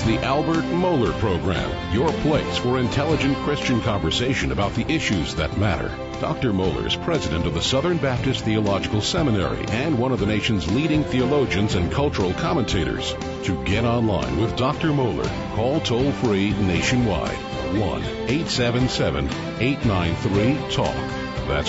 the Albert Mohler Program, your place for intelligent Christian conversation about the issues that matter. Dr. Mohler is president of the Southern Baptist Theological Seminary and one of the nation's leading theologians and cultural commentators. To get online with Dr. Mohler, call toll-free nationwide, 1-877-893-TALK. That's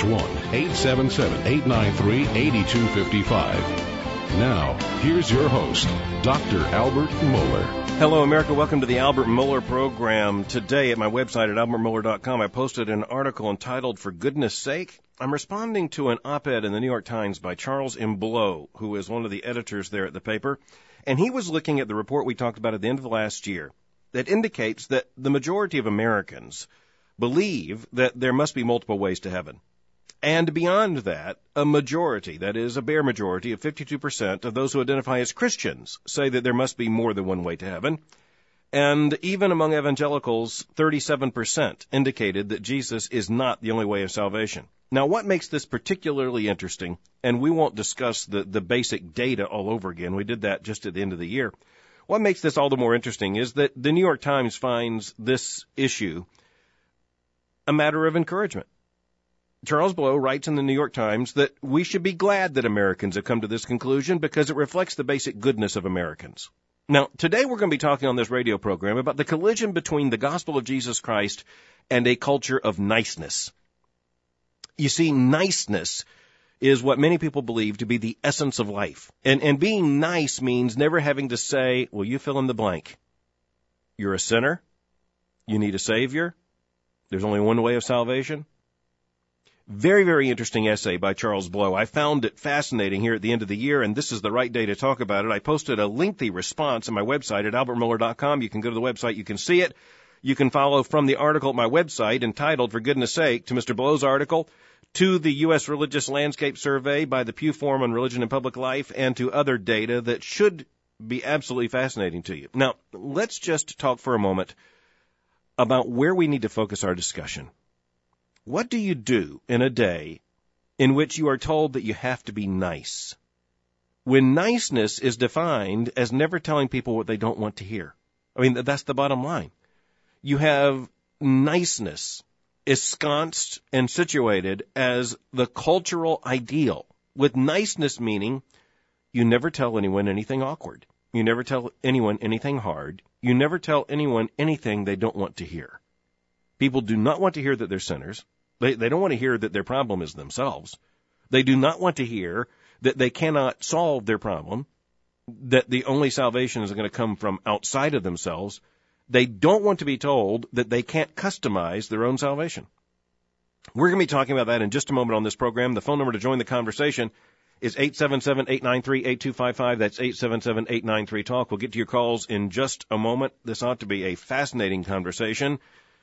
1-877-893-8255. Now, here's your host, Dr. Albert Mohler. Hello, America. Welcome to the Albert Mohler Program. Today at my website at albertmohler.com, I posted an article entitled, For Goodness Sake. I'm responding to an op-ed in the New York Times by Charles M. Blow, who is one of the editors there at the paper. And he was looking at the report we talked about at the end of the last year that indicates that the majority of Americans believe that there must be multiple ways to heaven. And beyond that, a majority, that is a bare majority of 52% of those who identify as Christians say that there must be more than one way to heaven. And even among evangelicals, 37% indicated that Jesus is not the only way of salvation. Now, what makes this particularly interesting, and we won't discuss the basic data all over again, we did that just at the end of the year. What makes this all the more interesting is that the New York Times finds this issue a matter of encouragement. Charles Blow writes in the New York Times that we should be glad that Americans have come to this conclusion because it reflects the basic goodness of Americans. Now, today we're going to be talking on this radio program about the collision between the gospel of Jesus Christ and a culture of niceness. You see, niceness is what many people believe to be the essence of life. And being nice means never having to say, well, you fill in the blank. You're a sinner. You need a Savior. There's only one way of salvation. Very, very interesting essay by Charles Blow. I found it fascinating here at the end of the year, and this is the right day to talk about it. I posted a lengthy response on my website at albertmohler.com. You can go to the website. You can see it. You can follow from the article at my website entitled, For Goodness Sake, to Mr. Blow's article, to the U.S. Religious Landscape Survey by the Pew Forum on Religion and Public Life, and to other data that should be absolutely fascinating to you. Now, let's just talk for a moment about where we need to focus our discussion. What do you do in a day in which you are told that you have to be nice? When niceness is defined as never telling people what they don't want to hear. I mean, that's the bottom line. You have niceness ensconced and situated as the cultural ideal, with niceness meaning you never tell anyone anything awkward. You never tell anyone anything hard. You never tell anyone anything they don't want to hear. People do not want to hear that they're sinners. They don't want to hear that their problem is themselves. They do not want to hear that they cannot solve their problem, that the only salvation is going to come from outside of themselves. They don't want to be told that they can't customize their own salvation. We're going to be talking about that in just a moment on this program. The phone number to join the conversation is 877-893-8255. That's 877-893-TALK. We'll get to your calls in just a moment. This ought to be a fascinating conversation.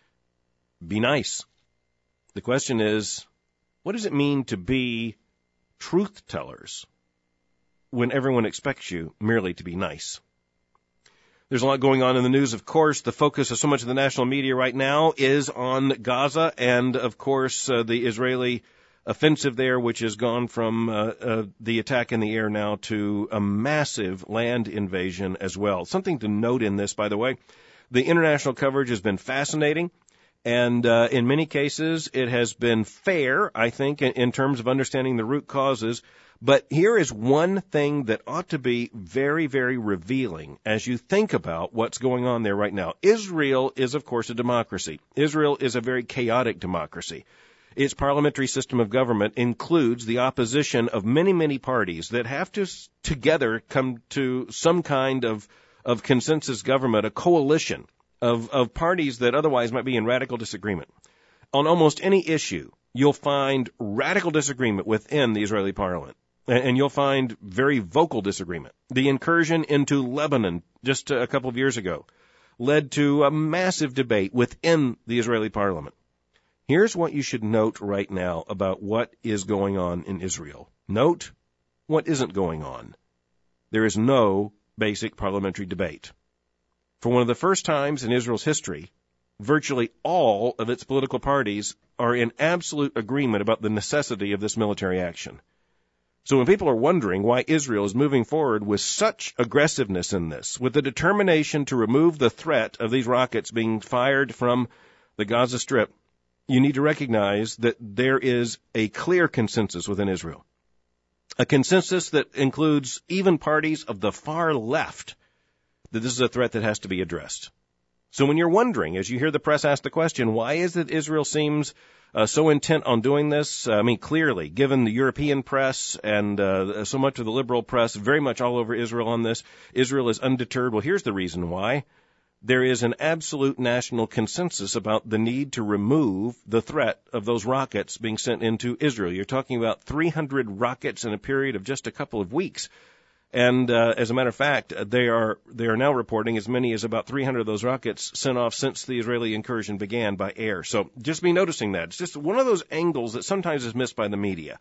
Be nice. The question is, what does it mean to be truth tellers when everyone expects you merely to be nice? There's a lot going on in the news, of course. The focus of so much of the national media right now is on Gaza and, of course, the Israeli offensive there, which has gone from the attack in the air now to a massive land invasion as well. Something to note in this, by the way, the international coverage has been fascinating. And in many cases, it has been fair, I think, in terms of understanding the root causes. But here is one thing that ought to be very, very revealing as you think about what's going on there right now. Israel is, of course, a democracy. Israel is a very chaotic democracy. Its parliamentary system of government includes the opposition of many, many parties that have to together come to some kind of consensus government, a coalition of parties that otherwise might be in radical disagreement. On almost any issue, you'll find radical disagreement within the Israeli parliament, and you'll find very vocal disagreement. The incursion into Lebanon just a couple of years ago led to a massive debate within the Israeli parliament. Here's what you should note right now about what is going on in Israel. Note what isn't going on. There is no basic parliamentary debate. For one of the first times in Israel's history, virtually all of its political parties are in absolute agreement about the necessity of this military action. So when people are wondering why Israel is moving forward with such aggressiveness in this, with the determination to remove the threat of these rockets being fired from the Gaza Strip, you need to recognize that there is a clear consensus within Israel. A consensus that includes even parties of the far left that this is a threat that has to be addressed. So when you're wondering, as you hear the press ask the question, why is it Israel seems so intent on doing this? Clearly, given the European press and so much of the liberal press, very much all over Israel on this, Israel is undeterred. Well, here's the reason why. There is an absolute national consensus about the need to remove the threat of those rockets being sent into Israel. You're talking about 300 rockets in a period of just a couple of weeks. And as a matter of fact, they are now reporting as many as about 300 of those rockets sent off since the Israeli incursion began by air. So just be noticing that. It's just one of those angles that sometimes is missed by the media.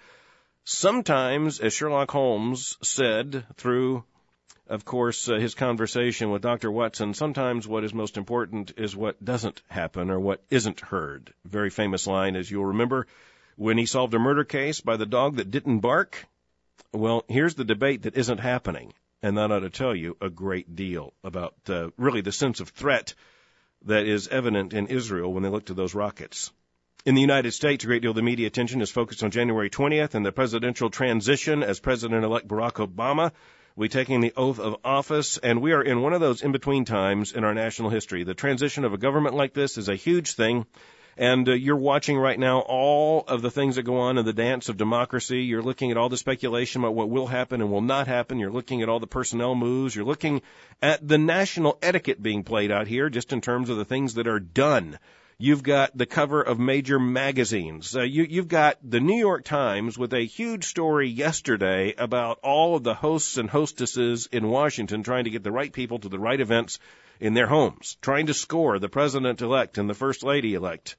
Sometimes, as Sherlock Holmes said through, of course, his conversation with Dr. Watson, sometimes what is most important is what doesn't happen or what isn't heard. Very famous line, as you'll remember, when he solved a murder case by the dog that didn't bark. Well, here's the debate that isn't happening, and that ought to tell you a great deal about really the sense of threat that is evident in Israel when they look to those rockets. In the United States, a great deal of the media attention is focused on January 20th and the presidential transition as President-elect Barack Obama will be taking the oath of office, and we are in one of those in-between times in our national history. The transition of a government like this is a huge thing. And you're watching right now all of the things that go on in the dance of democracy. You're looking at all the speculation about what will happen and will not happen. You're looking at all the personnel moves. You're looking at the national etiquette being played out here just in terms of the things that are done. You've got the cover of major magazines. You've got the New York Times with a huge story yesterday about all of the hosts and hostesses in Washington trying to get the right people to the right events in their homes, trying to score the president-elect and the first lady-elect,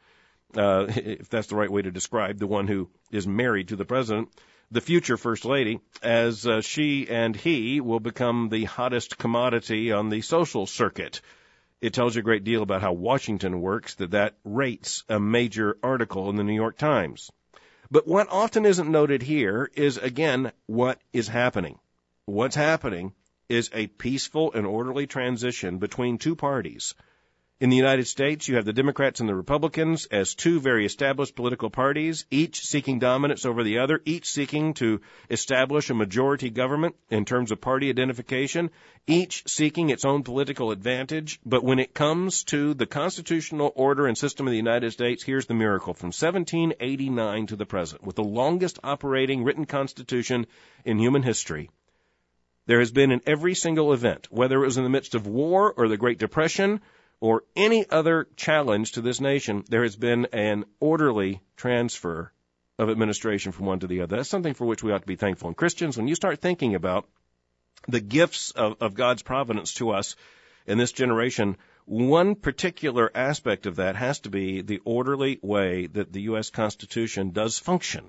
if that's the right way to describe the one who is married to the president, the future first lady, as she and he will become the hottest commodity on the social circuit. It tells you a great deal about how Washington works, that rates a major article in the New York Times. But what often isn't noted here is, again, what is happening. What's happening is a peaceful and orderly transition between two parties. In the United States, you have the Democrats and the Republicans as two very established political parties, each seeking dominance over the other, each seeking to establish a majority government in terms of party identification, each seeking its own political advantage. But when it comes to the constitutional order and system of the United States, here's the miracle. From 1789 to the present, with the longest operating written constitution in human history, there has been in every single event, whether it was in the midst of war or the Great Depression or any other challenge to this nation, there has been an orderly transfer of administration from one to the other. That's something for which we ought to be thankful. And Christians, when you start thinking about the gifts of God's providence to us in this generation, one particular aspect of that has to be the orderly way that the U.S. Constitution does function.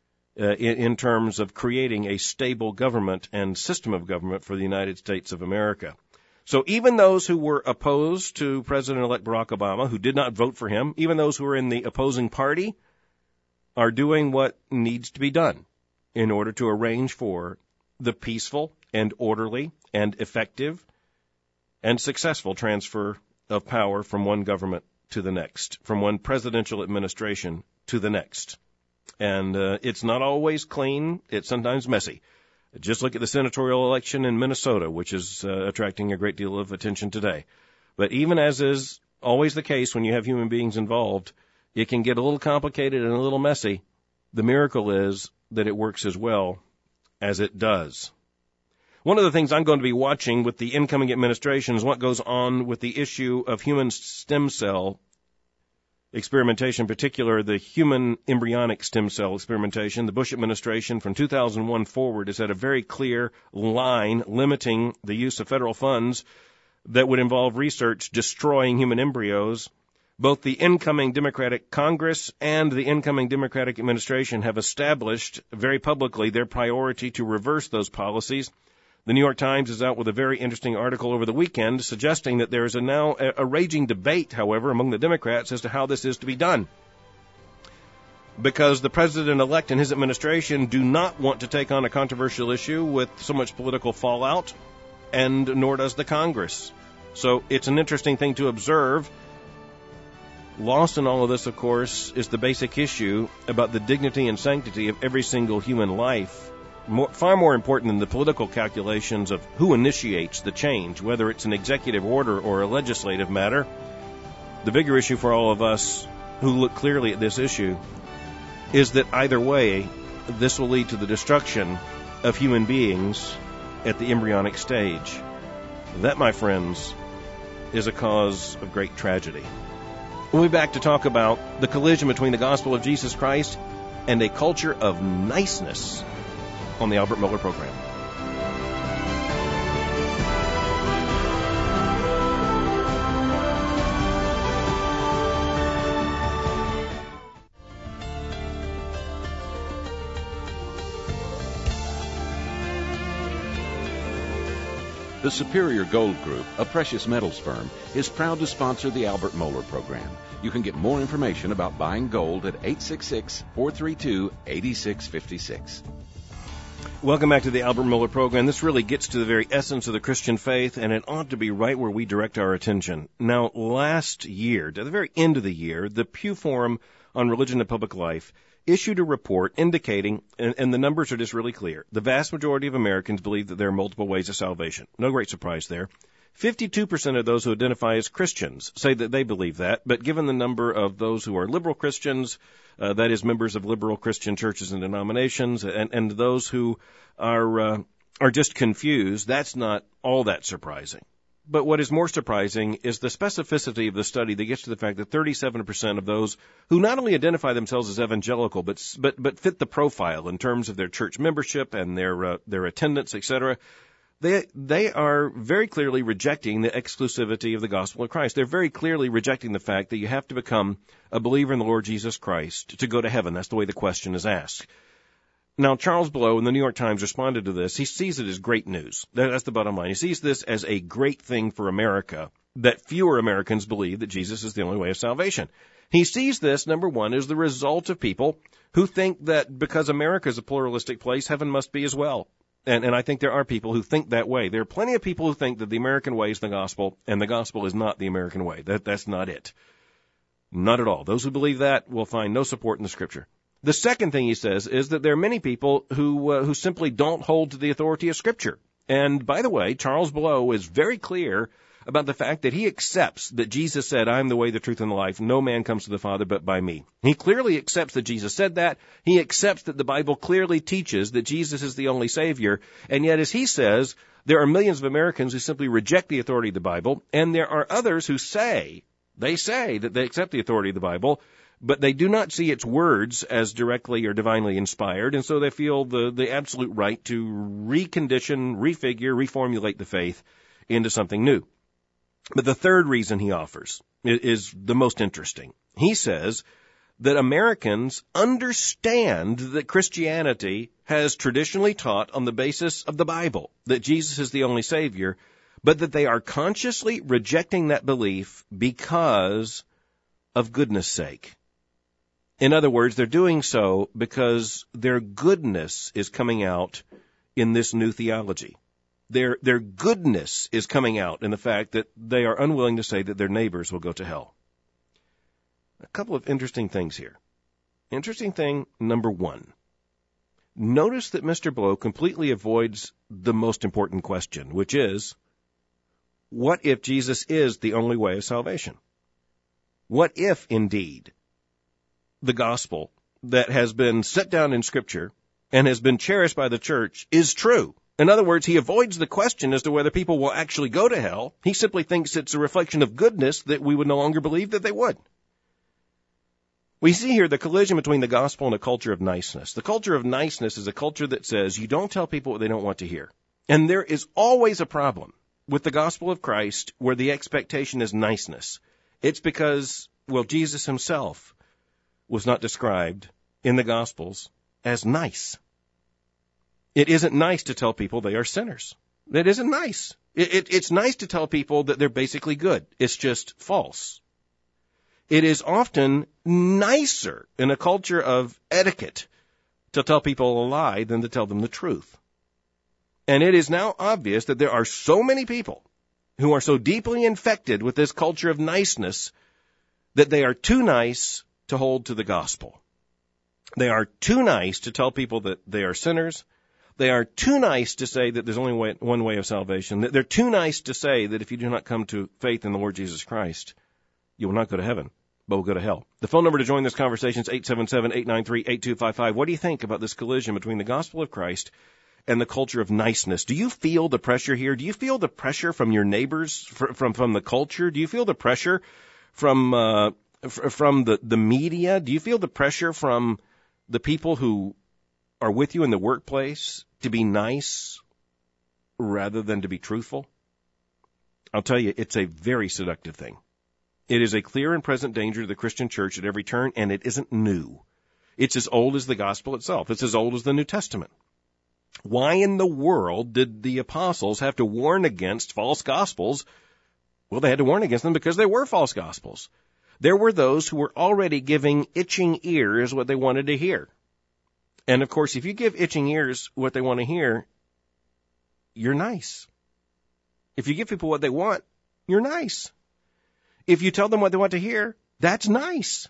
In terms of creating a stable government and system of government for the United States of America. So even those who were opposed to President-elect Barack Obama, who did not vote for him, even those who are in the opposing party, are doing what needs to be done in order to arrange for the peaceful and orderly and effective and successful transfer of power from one government to the next, from one presidential administration to the next. And it's not always clean. It's sometimes messy. Just look at the senatorial election in Minnesota, which is attracting a great deal of attention today. But even as is always the case when you have human beings involved, it can get a little complicated and a little messy. The miracle is that it works as well as it does. One of the things I'm going to be watching with the incoming administration is what goes on with the issue of human stem cell experimentation, in particular the human embryonic stem cell experimentation. The Bush administration from 2001 forward has had a very clear line limiting the use of federal funds that would involve research destroying human embryos. Both the incoming Democratic Congress and the incoming Democratic administration have established very publicly their priority to reverse those policies. The New York Times is out with a very interesting article over the weekend suggesting that there is now a raging debate, however, among the Democrats as to how this is to be done. because the president-elect and his administration do not want to take on a controversial issue with so much political fallout, and nor does the Congress. So it's an interesting thing to observe. Lost in all of this, of course, is the basic issue about the dignity and sanctity of every single human life, far more important than the political calculations of who initiates the change, whether it's an executive order or a legislative matter. The bigger issue for all of us who look clearly at this issue is that either way, this will lead to the destruction of human beings at the embryonic stage. That, my friends, is a cause of great tragedy. We'll be back to talk about the collision between the gospel of Jesus Christ and a culture of niceness on the Albert Mohler Program. The Superior Gold Group, a precious metals firm, is proud to sponsor the Albert Mohler Program. You can get more information about buying gold at 866-432-8656. Welcome back to the Albert Mohler Program. This really gets to the very essence of the Christian faith, and it ought to be right where we direct our attention. Now, last year, at the very end of the year, the Pew Forum on Religion and Public Life issued a report indicating, and the numbers are just really clear, the vast majority of Americans believe that there are multiple ways of salvation. No great surprise there. 52% of those who identify as Christians say that they believe that, but given the number of those who are liberal Christians, that is members of liberal Christian churches and denominations, and those who are just confused, that's not all that surprising. But what is more surprising is the specificity of the study that gets to the fact that 37% of those who not only identify themselves as evangelical, but fit the profile in terms of their church membership and their attendance, etc., they are very clearly rejecting the exclusivity of the gospel of Christ. They're very clearly rejecting the fact that you have to become a believer in the Lord Jesus Christ to go to heaven. That's the way the question is asked. Now, Charles Blow in the New York Times responded to this. He sees it as great news. That's the bottom line. He sees this as a great thing for America, that fewer Americans believe that Jesus is the only way of salvation. He sees this, number one, as the result of people who think that because America is a pluralistic place, heaven must be as well. And I think there are people who think that way. There are plenty of people who think that the American way is the gospel, and the gospel is not the American way. That's not it. Not at all. Those who believe that will find no support in the Scripture. The second thing he says is that there are many people who simply don't hold to the authority of Scripture. And by the way, Charles Blow is very clear about the fact that he accepts that Jesus said, "I am the way, the truth, and the life. No man comes to the Father but by me." He clearly accepts that Jesus said that. He accepts that the Bible clearly teaches that Jesus is the only Savior. And yet, as he says, there are millions of Americans who simply reject the authority of the Bible, and there are others who say that they accept the authority of the Bible, but they do not see its words as directly or divinely inspired, and so they feel the absolute right to recondition, refigure, reformulate the faith into something new. But the third reason he offers is the most interesting. He says that Americans understand that Christianity has traditionally taught on the basis of the Bible that Jesus is the only Savior, but that they are consciously rejecting that belief because of goodness sake. In other words, they're doing so because their goodness is coming out in this new theology. Their goodness is coming out in the fact that they are unwilling to say that their neighbors will go to hell. A couple of interesting things here. Interesting thing number one. Notice that Mr. Blow completely avoids the most important question, which is, what if Jesus is the only way of salvation? What if, indeed, the gospel that has been set down in Scripture and has been cherished by the church is true? In other words, he avoids the question as to whether people will actually go to hell. He simply thinks it's a reflection of goodness that we would no longer believe that they would. We see here the collision between the gospel and a culture of niceness. The culture of niceness is a culture that says you don't tell people what they don't want to hear. And there is always a problem with the gospel of Christ where the expectation is niceness. It's because, well, Jesus himself was not described in the Gospels as nice. It isn't nice to tell people they are sinners. It isn't nice. It's nice to tell people that they're basically good. It's just false. It is often nicer in a culture of etiquette to tell people a lie than to tell them the truth. And it is now obvious that there are so many people who are so deeply infected with this culture of niceness that they are too nice to hold to the gospel. They are too nice to tell people that they are sinners. They are too nice to say that there's only one way of salvation. They're too nice to say that if you do not come to faith in the Lord Jesus Christ, you will not go to heaven, but will go to hell. The phone number to join this conversation is 877-893-8255. What do you think about this collision between the gospel of Christ and the culture of niceness? Do you feel the pressure here? Do you feel the pressure from your neighbors, from the culture? Do you feel the pressure from the media? Do you feel the pressure from the people who are with you in the workplace to be nice rather than to be truthful? I'll tell you, it's a very seductive thing. It is a clear and present danger to the Christian church at every turn, and it isn't new. It's as old as the gospel itself. It's as old as the New Testament. Why in the world did the apostles have to warn against false gospels? Well, they had to warn against them because they were false gospels. There were those who were already giving itching ears what they wanted to hear. And, of course, if you give itching ears what they want to hear, you're nice. If you give people what they want, you're nice. If you tell them what they want to hear, that's nice.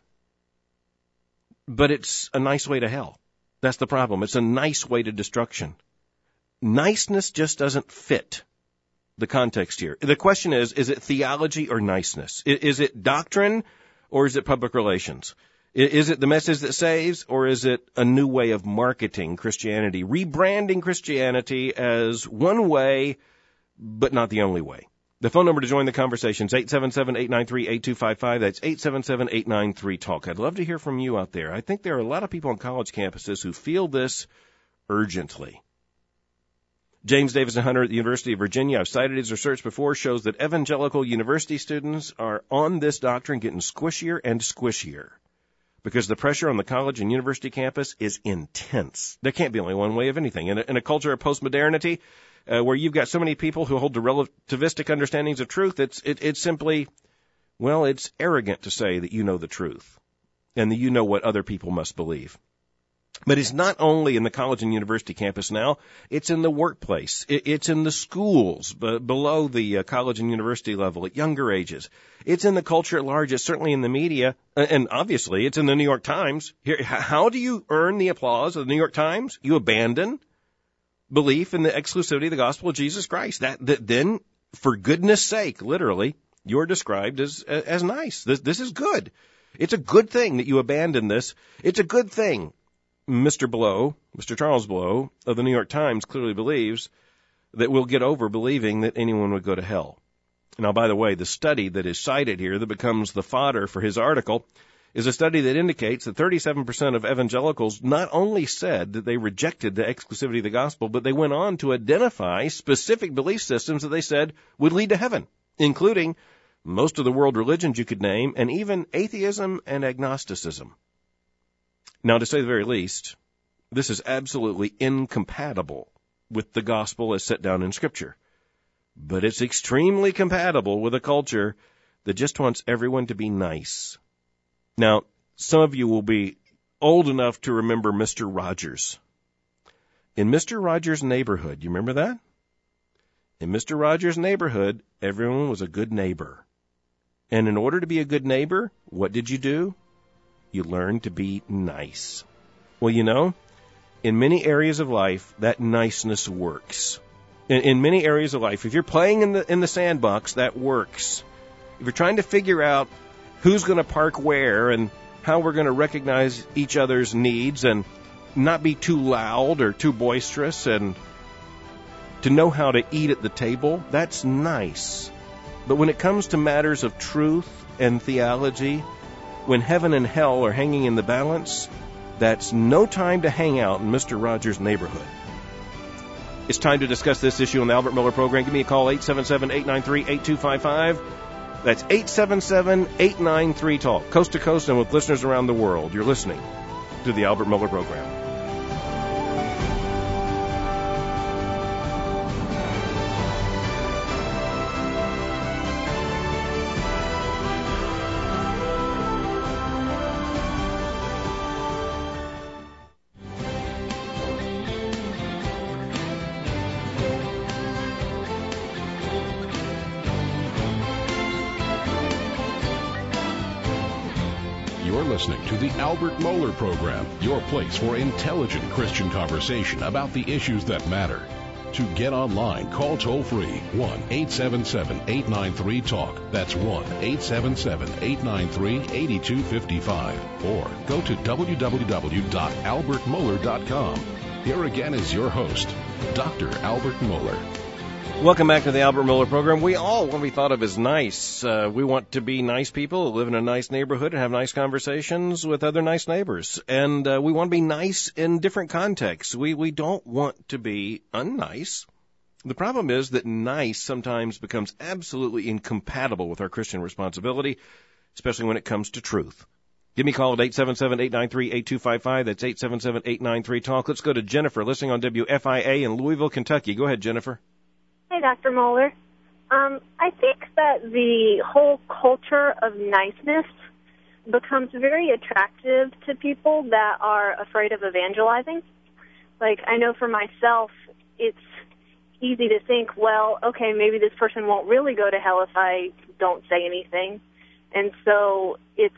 But it's a nice way to hell. That's the problem. It's a nice way to destruction. Niceness just doesn't fit the context here. The question is it theology or niceness? Is it doctrine or is it public relations? Is it the message that saves, or is it a new way of marketing Christianity, rebranding Christianity as one way, but not the only way? The phone number to join the conversation is 877-893-8255. That's 877-893-TALK. I'd love to hear from you out there. I think there are a lot of people on college campuses who feel this urgently. James Davison Hunter at the University of Virginia, I've cited his research before, shows that evangelical university students are on this doctrine getting squishier and squishier, because the pressure on the college and university campus is intense. There can't be only one way of anything. In a culture of postmodernity, where you've got so many people who hold to relativistic understandings of truth, it's simply, well, it's arrogant to say that you know the truth and that you know what other people must believe. But it's not only in the college and university campus now, it's in the workplace. It's in the schools below the college and university level at younger ages. It's in the culture at large. It's certainly in the media. And obviously, it's in the New York Times. Here, how do you earn the applause of the New York Times? You abandon belief in the exclusivity of the gospel of Jesus Christ. That then, for goodness sake, literally, you're described as nice. This is good. It's a good thing that you abandon this. It's a good thing. Mr. Charles Blow of the New York Times clearly believes that we'll get over believing that anyone would go to hell. Now, by the way, the study that is cited here that becomes the fodder for his article is a study that indicates that 37% of evangelicals not only said that they rejected the exclusivity of the gospel, but they went on to identify specific belief systems that they said would lead to heaven, including most of the world religions you could name, and even atheism and agnosticism. Now, to say the very least, this is absolutely incompatible with the gospel as set down in Scripture. But it's extremely compatible with a culture that just wants everyone to be nice. Now, some of you will be old enough to remember Mr. Rogers. In Mr. Rogers' neighborhood, you remember that? In Mr. Rogers' neighborhood, everyone was a good neighbor. And in order to be a good neighbor, what did you do? You learn to be nice. Well, you know, in many areas of life, that niceness works. In many areas of life, if you're playing in the sandbox, that works. If you're trying to figure out who's going to park where and how we're going to recognize each other's needs and not be too loud or too boisterous and to know how to eat at the table, that's nice. But when it comes to matters of truth and theology, when heaven and hell are hanging in the balance, that's no time to hang out in Mr. Rogers' neighborhood. It's time to discuss this issue on the Albert Miller Program. Give me a call, 877-893-8255. That's 877-893-TALK. Coast to coast and with listeners around the world. You're listening to the Albert Miller Program. You're listening to the Albert Mohler Program, your place for intelligent Christian conversation about the issues that matter. To get online, call toll-free 1-877-893-TALK. That's 1-877-893-8255. Or go to www.albertmohler.com. Here again is your host, Dr. Albert Mohler. Welcome back to the Albert Mohler Program. We all want to be thought of as nice. We want to be nice people who live in a nice neighborhood and have nice conversations with other nice neighbors. And we want to be nice in different contexts. We don't want to be unnice. The problem is that nice sometimes becomes absolutely incompatible with our Christian responsibility, especially when it comes to truth. Give me a call at 877-893-8255. That's 877-893-TALK. Let's go to Jennifer, listening on WFIA in Louisville, Kentucky. Go ahead, Jennifer. Hey, Dr. Mohler. I think that the whole culture of niceness becomes very attractive to people that are afraid of evangelizing. Like, I know for myself, it's easy to think, well, okay, maybe this person won't really go to hell if I don't say anything. And so it's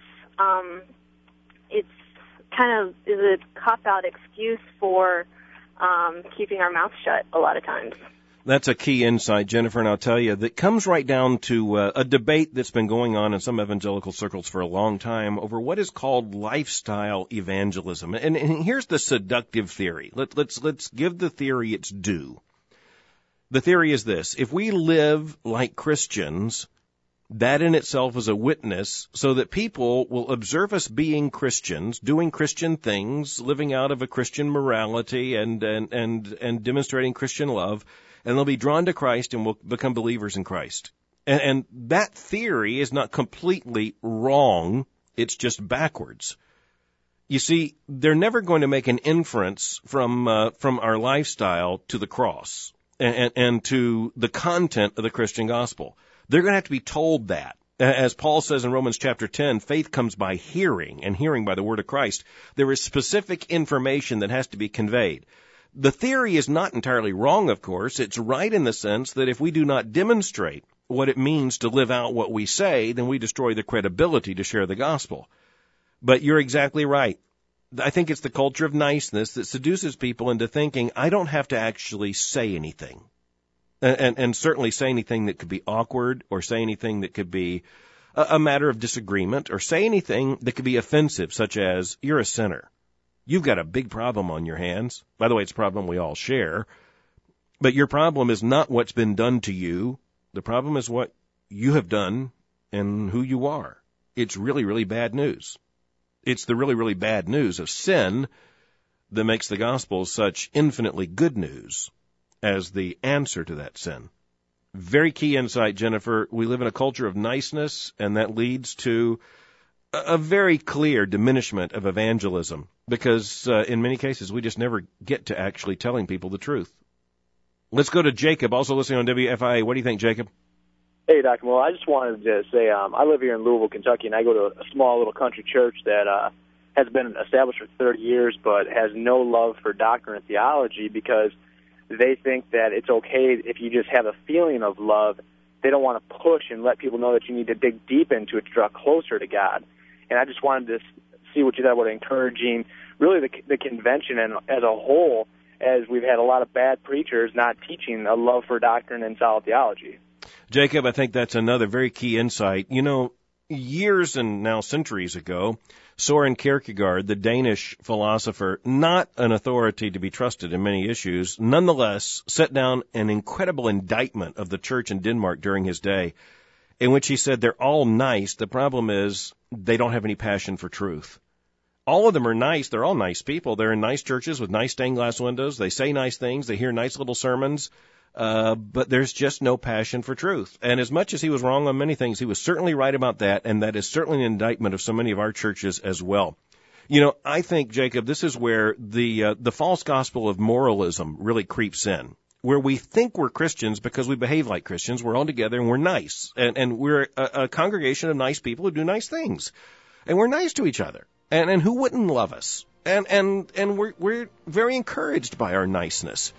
kind of is a cop-out excuse for keeping our mouth shut a lot of times. That's a key insight, Jennifer, and I'll tell you, that comes right down to a debate that's been going on in some evangelical circles for a long time over what is called lifestyle evangelism. And here's the seductive theory. Let's give the theory its due. The theory is this: if we live like Christians, that in itself is a witness so that people will observe us being Christians, doing Christian things, living out of a Christian morality and demonstrating Christian love. And they'll be drawn to Christ and will become believers in Christ. And that theory is not completely wrong. It's just backwards. You see, they're never going to make an inference from our lifestyle to the cross and to the content of the Christian gospel. They're going to have to be told that. As Paul says in Romans chapter 10, faith comes by hearing, and hearing by the word of Christ. There is specific information that has to be conveyed. The theory is not entirely wrong, of course. It's right in the sense that if we do not demonstrate what it means to live out what we say, then we destroy the credibility to share the gospel. But you're exactly right. I think it's the culture of niceness that seduces people into thinking, I don't have to actually say anything. And certainly say anything that could be awkward, or say anything that could be a matter of disagreement, or say anything that could be offensive, such as, you're a sinner. You've got a big problem on your hands. By the way, it's a problem we all share. But your problem is not what's been done to you. The problem is what you have done and who you are. It's really, really bad news. It's the really, really bad news of sin that makes the gospel such infinitely good news as the answer to that sin. Very key insight, Jennifer. We live in a culture of niceness, and that leads to a very clear diminishment of evangelism, because in many cases we just never get to actually telling people the truth. Let's go to Jacob, also listening on WFIA. What do you think, Jacob? Hey, Dr. Moore. I just wanted to say I live here in Louisville, Kentucky, and I go to a small little country church that has been established for 30 years but has no love for doctrine and theology, because they think that it's okay if you just have a feeling of love. They don't want to push and let people know that you need to dig deep into it to draw closer to God. And I just wanted to see what you thought about encouraging really the convention and as a whole, as we've had a lot of bad preachers not teaching a love for doctrine and solid theology. Jacob, I think that's another very key insight. You know, years and now centuries ago, Søren Kierkegaard, the Danish philosopher, not an authority to be trusted in many issues, nonetheless set down an incredible indictment of the church in Denmark during his day, in which he said they're all nice. The problem is they don't have any passion for truth. All of them are nice. They're all nice people. They're in nice churches with nice stained glass windows. They say nice things. They hear nice little sermons. But there's just no passion for truth. And as much as he was wrong on many things, he was certainly right about that, and that is certainly an indictment of so many of our churches as well. You know, I think, Jacob, this is where the false gospel of moralism really creeps in, where we think we're Christians because we behave like Christians. We're all together and we're nice. And we're a congregation of nice people who do nice things. And we're nice to each other. And who wouldn't love us? And we're very encouraged by our niceness.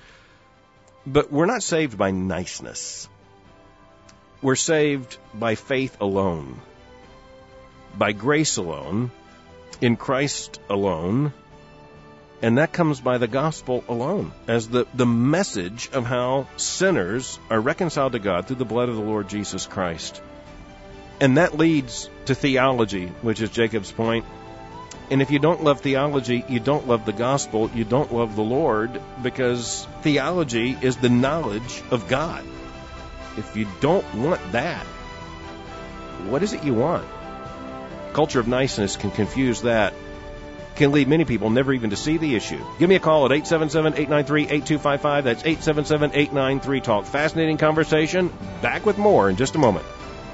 But we're not saved by niceness. We're saved by faith alone, by grace alone, in Christ alone, and that comes by the gospel alone, as the message of how sinners are reconciled to God through the blood of the Lord Jesus Christ. And that leads to theology, which is Jacob's point. And if you don't love theology, you don't love the gospel, you don't love the Lord, because theology is the knowledge of God. If you don't want that, what is it you want? Culture of niceness can confuse that, can lead many people never even to see the issue. Give me a call at 877-893-8255. That's 877-893-TALK. Fascinating conversation. Back with more in just a moment.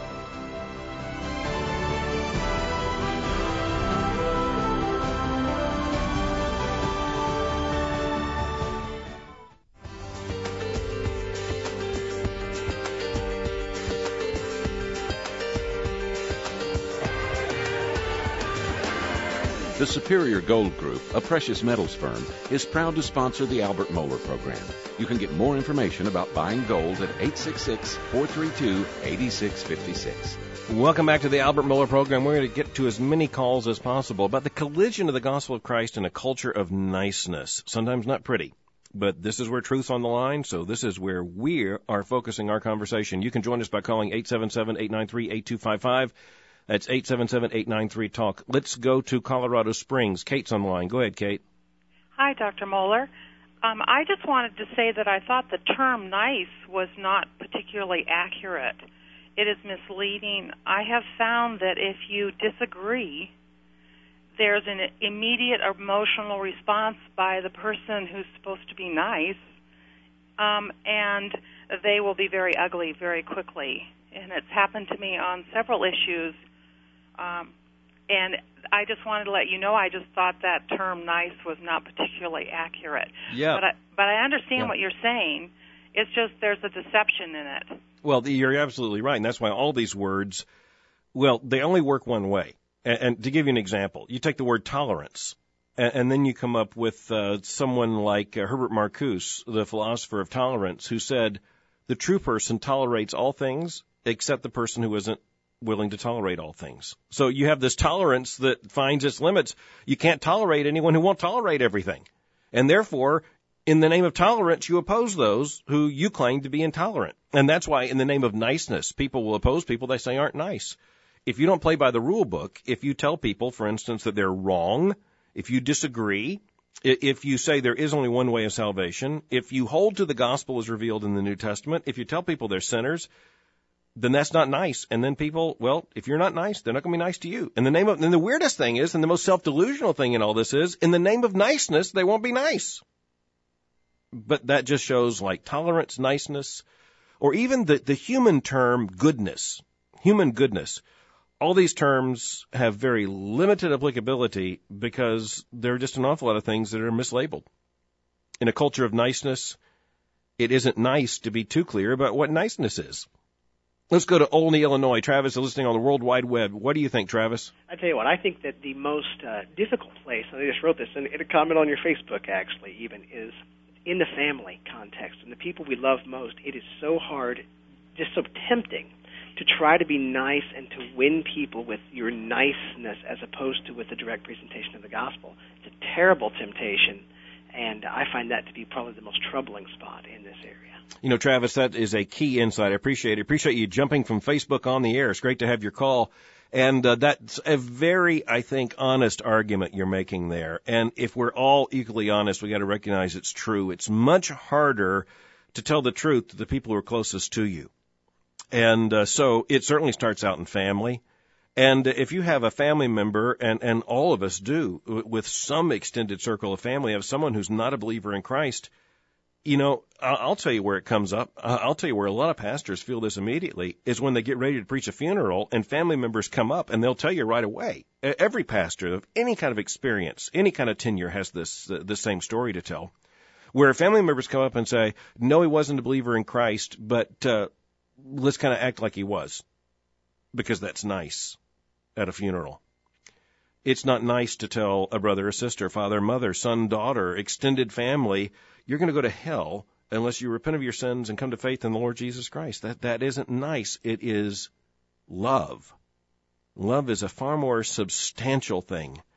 The Superior Gold Group, a precious metals firm, is proud to sponsor the Albert Mohler program. You can get more information about buying gold at 866-432-8656. Welcome back to the Albert Mohler program. We're going to get to as many calls as possible about the collision of the gospel of Christ and a culture of niceness. Sometimes not pretty, but this is where truth's on the line, so this is where we are focusing our conversation. You can join us by calling 877-893-8255. That's 877-893-TALK. Let's go to Colorado Springs. Kate's on the line. Go ahead, Kate. Hi, Dr. Mohler. I just wanted to say that I thought the term nice was not particularly accurate. It is misleading. I have found that if you disagree, there's an immediate emotional response by the person who's supposed to be nice, and they will be very ugly very quickly. And it's happened to me on several issues. And I just wanted to let you know, I just thought that term nice was not particularly accurate. Yeah. But I understand what you're saying. It's just there's a deception in it. Well, you're absolutely right, and that's why all these words, well, they only work one way. And to give you an example, you take the word tolerance, and then you come up with someone like Herbert Marcuse, the philosopher of tolerance, who said, the true person tolerates all things except the person who isn't willing to tolerate all things. So you have this tolerance that finds its limits. You can't tolerate anyone who won't tolerate everything. And therefore, in the name of tolerance, you oppose those who you claim to be intolerant. And that's why in the name of niceness, people will oppose people they say aren't nice. If you don't play by the rule book, if you tell people, for instance, that they're wrong, if you disagree, if you say there is only one way of salvation, if you hold to the gospel as revealed in the New Testament, if you tell people they're sinners, then that's not nice. And then people, well, if you're not nice, they're not going to be nice to you. And the weirdest thing is, and the most self-delusional thing in all this is, in the name of niceness, they won't be nice. But that just shows like tolerance, niceness, or even the human term goodness, human goodness. All these terms have very limited applicability because there are just an awful lot of things that are mislabeled. In a culture of niceness, it isn't nice to be too clear about what niceness is. Let's go to Olney, Illinois. Travis is listening on the World Wide Web. What do you think, Travis? I tell you what, I think that the most difficult place, and I just wrote this in a comment on your Facebook, actually, even, is in the family context. And the people we love most, it is so hard, just so tempting, to try to be nice and to win people with your niceness as opposed to with the direct presentation of the gospel. It's a terrible temptation, and I find that to be probably the most troubling spot in this area. You know, Travis, that is a key insight. I appreciate it. Appreciate you jumping from Facebook on the air. It's great to have your call. And that's a very, I think, honest argument you're making there. And if we're all equally honest, we got to recognize it's true. It's much harder to tell the truth to the people who are closest to you. And so it certainly starts out in family. And if you have a family member, and all of us do, with some extended circle of family, have someone who's not a believer in Christ, you know, I'll tell you where it comes up. I'll tell you where a lot of pastors feel this immediately is when they get ready to preach a funeral and family members come up and they'll tell you right away. Every pastor of any kind of experience, any kind of tenure has this same story to tell, where family members come up and say, no, he wasn't a believer in Christ, but let's kind of act like he was, because that's nice at a funeral. It's not nice to tell a brother or sister, father, mother, son, daughter, extended family, you're going to go to hell unless you repent of your sins and come to faith in the Lord Jesus Christ. That isn't nice. It is love. Love is a far more substantial thing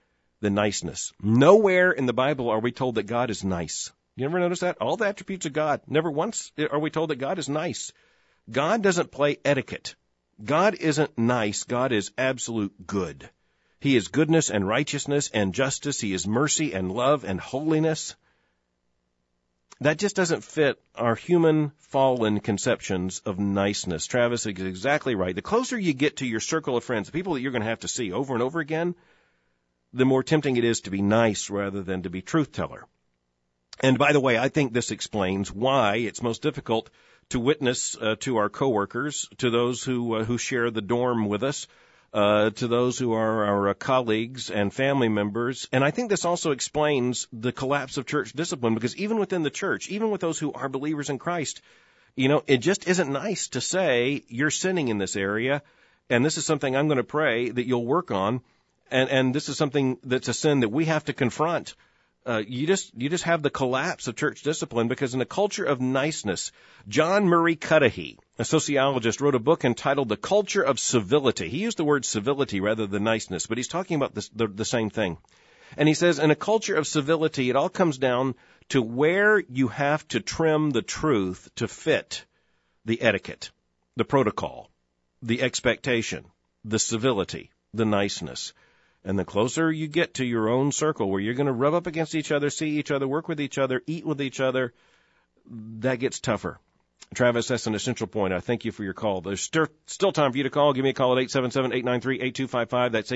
than niceness. Nowhere in the Bible are we told that God is nice. You ever notice that? All the attributes of God. Never once are we told that God is nice. God doesn't play etiquette. God isn't nice. God is absolute good. He is goodness and righteousness and justice. He is mercy and love and holiness. That just doesn't fit our human fallen conceptions of niceness. Travis is exactly right. The closer you get to your circle of friends, the people that you're going to have to see over and over again, the more tempting it is to be nice rather than to be truth teller. And by the way, I think this explains why it's most difficult to witness to our coworkers, to those who share the dorm with us, to those who are our colleagues and family members. And I think this also explains the collapse of church discipline, because even within the church, even with those who are believers in Christ, it just isn't nice to say, you're sinning in this area, and this is something I'm going to pray that you'll work on, and this is something that's a sin that we have to confront. You just have the collapse of church discipline, because in a culture of niceness, John Murray Cudahy, a sociologist, wrote a book entitled The Culture of Civility. He used the word civility rather than niceness, but he's talking about the same thing. And he says, in a culture of civility, it all comes down to where you have to trim the truth to fit the etiquette, the protocol, the expectation, the civility, the niceness. And the closer you get to your own circle where you're going to rub up against each other, see each other, work with each other, eat with each other, that gets tougher. Travis, that's an essential point. I thank you for your call. There's still time for you to call. Give me a call at 877-893-8255. That's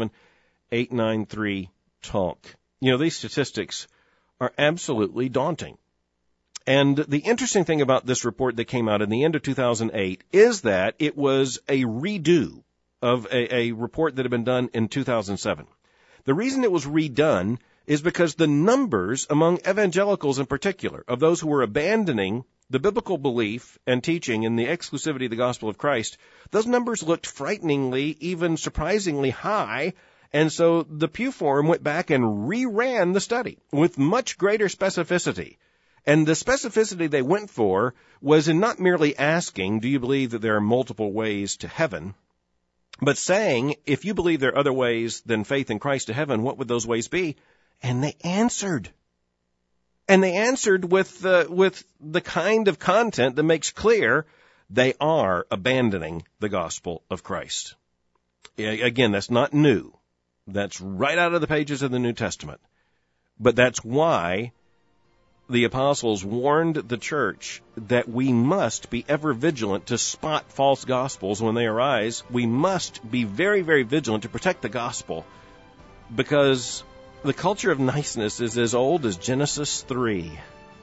877-893-TALK. These statistics are absolutely daunting. And the interesting thing about this report that came out in the end of 2008 is that it was a redo of a report that had been done in 2007. The reason it was redone is because the numbers among evangelicals in particular, of those who were abandoning the biblical belief and teaching in the exclusivity of the gospel of Christ, those numbers looked frighteningly, even surprisingly high, and so the Pew Forum went back and reran the study with much greater specificity. And the specificity they went for was in not merely asking, do you believe that there are multiple ways to heaven, but saying, if you believe there are other ways than faith in Christ to heaven, what would those ways be? And they answered. And they answered with the kind of content that makes clear they are abandoning the gospel of Christ. Again, that's not new. That's right out of the pages of the New Testament. But that's why the apostles warned the church that we must be ever vigilant to spot false gospels when they arise. We must be very, very vigilant to protect the gospel, because the culture of niceness is as old as Genesis 3.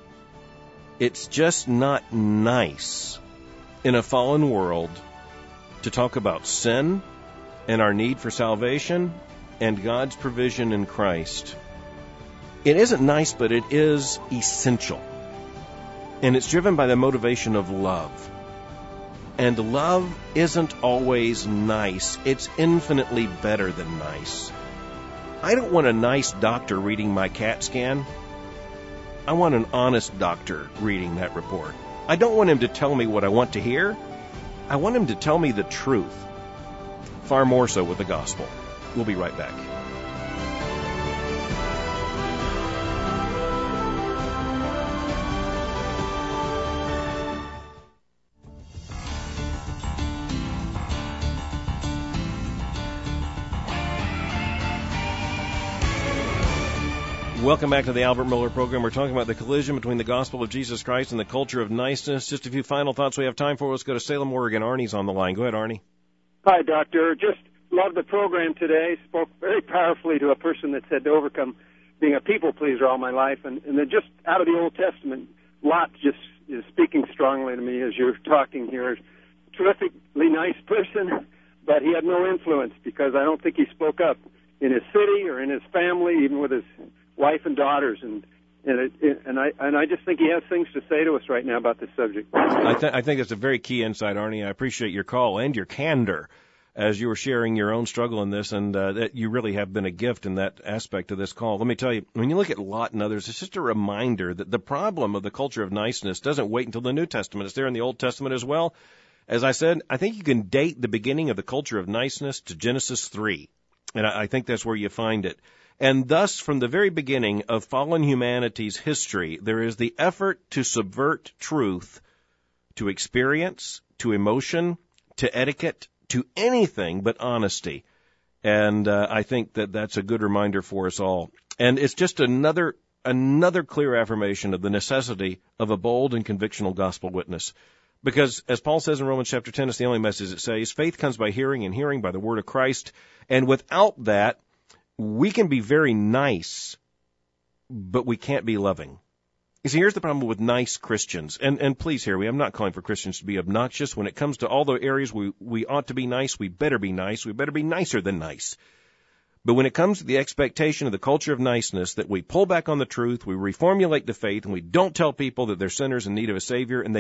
It's just not nice in a fallen world to talk about sin and our need for salvation and God's provision in Christ. It isn't nice, but it is essential. And it's driven by the motivation of love. And love isn't always nice. It's infinitely better than nice. I don't want a nice doctor reading my CAT scan. I want an honest doctor reading that report. I don't want him to tell me what I want to hear. I want him to tell me the truth. Far more so with the gospel. We'll be right back. Welcome back to the Albert Mohler program. We're talking about the collision between the gospel of Jesus Christ and the culture of niceness. Just a few final thoughts we have time for. Let's go to Salem, Oregon. Arnie's on the line. Go ahead, Arnie. Hi, Doctor. Just loved the program today. Spoke very powerfully to a person that said to overcome being a people pleaser all my life. And then just out of the Old Testament, Lot just is speaking strongly to me as you're talking here. Terrifically nice person, but he had no influence because I don't think he spoke up in his city or in his family, even with his wife and daughters, and I just think he has things to say to us right now about this subject. I think that's a very key insight, Arnie. I appreciate your call and your candor as you were sharing your own struggle in this, and that you really have been a gift in that aspect of this call. Let me tell you, when you look at Lot and others, it's just a reminder that the problem of the culture of niceness doesn't wait until the New Testament. It's there in the Old Testament as well. As I said, I think you can date the beginning of the culture of niceness to Genesis 3. And I think that's where you find it. And thus, from the very beginning of fallen humanity's history, there is the effort to subvert truth to experience, to emotion, to etiquette, to anything but honesty. And I think that that's a good reminder for us all. And it's just another clear affirmation of the necessity of a bold and convictional gospel witness. Because, as Paul says in Romans chapter 10, it's the only message it says, faith comes by hearing, and hearing by the word of Christ. And without that, we can be very nice, but we can't be loving. You see, here's the problem with nice Christians. And please hear me, I'm not calling for Christians to be obnoxious. When it comes to all the areas we ought to be nice, we better be nice. We better be nicer than nice. But when it comes to the expectation of the culture of niceness, that we pull back on the truth, we reformulate the faith, and we don't tell people that they're sinners in need of a Savior, and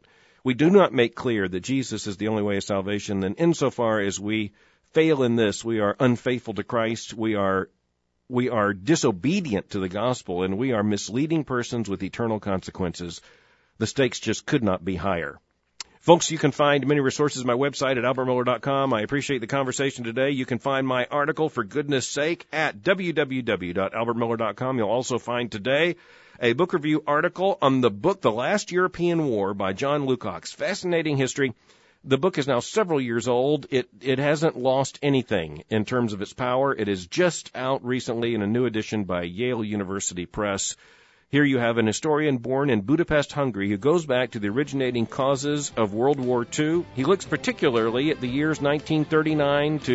we do not make clear that Jesus is the only way of salvation, then insofar as we fail in this, we are unfaithful to Christ, we are disobedient to the gospel, and we are misleading persons with eternal consequences. The stakes just could not be higher. Folks, you can find many resources on my website at albertmoeller.com. I appreciate the conversation today. You can find my article, For Goodness Sake, at www.albertmoeller.com. You'll also find today a book review article on the book The Last European War by John Lukács. Fascinating history. The book is now several years old. It hasn't lost anything in terms of its power. It is just out recently in a new edition by Yale University Press. Here you have an historian born in Budapest, Hungary, who goes back to the originating causes of World War II. He looks particularly at the years 1939 to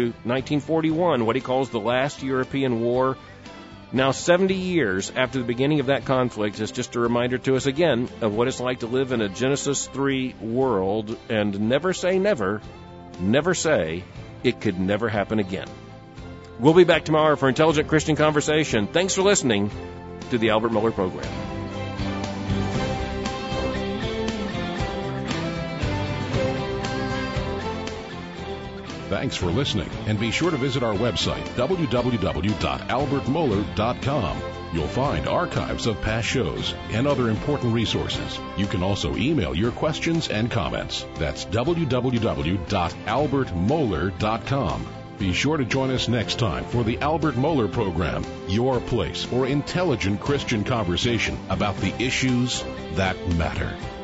1941, what he calls the last European war. Now, 70 years after the beginning of that conflict, is just a reminder to us again of what it's like to live in a Genesis 3 world, and never say never, never say it could never happen again. We'll be back tomorrow for Intelligent Christian Conversation. Thanks for listening to the Albert Mohler Program. Thanks for listening, and be sure to visit our website, www.albertmoeller.com. You'll find archives of past shows and other important resources. You can also email your questions and comments. That's www.albertmoeller.com. Be sure to join us next time for the Albert Mohler Program, your place for intelligent Christian conversation about the issues that matter.